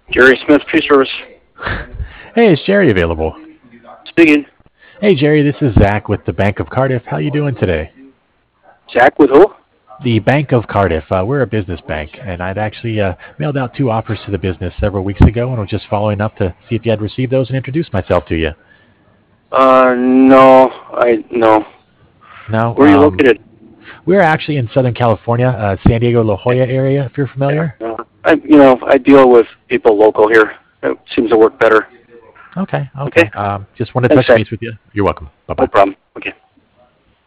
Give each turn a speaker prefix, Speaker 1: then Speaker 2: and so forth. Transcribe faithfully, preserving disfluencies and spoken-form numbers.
Speaker 1: Jerry Smith, Tree Service.
Speaker 2: Hey, is Jerry available?
Speaker 1: Speaking.
Speaker 2: Hey, Jerry, this is Zach with the Bank of Cardiff. How you doing today?
Speaker 1: Zach with who?
Speaker 2: The Bank of Cardiff. Uh, we're a business bank, and I'd actually uh, mailed out two offers to the business several weeks ago, and was just following up to see if you had received those and introduce myself to you.
Speaker 1: Uh, no, I no.
Speaker 2: No,
Speaker 1: Where are you
Speaker 2: um,
Speaker 1: located?
Speaker 2: we're actually in Southern California, uh, San Diego, La Jolla area, if you're familiar.
Speaker 1: Uh, I, you know, I deal with people local here. It seems to work better.
Speaker 2: Okay,
Speaker 1: Okay.
Speaker 2: okay. Um, just wanted to
Speaker 1: Thanks,
Speaker 2: touch
Speaker 1: Zach.
Speaker 2: base with you. You're welcome.
Speaker 1: No
Speaker 2: Bye-bye.
Speaker 1: problem. Okay.